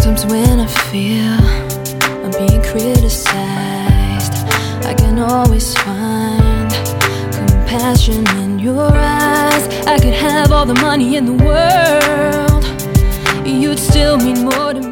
Sometimes when I feel I'm being criticized, I can always find compassion in your eyes. I could have all the money in the world, you'd still mean more to me.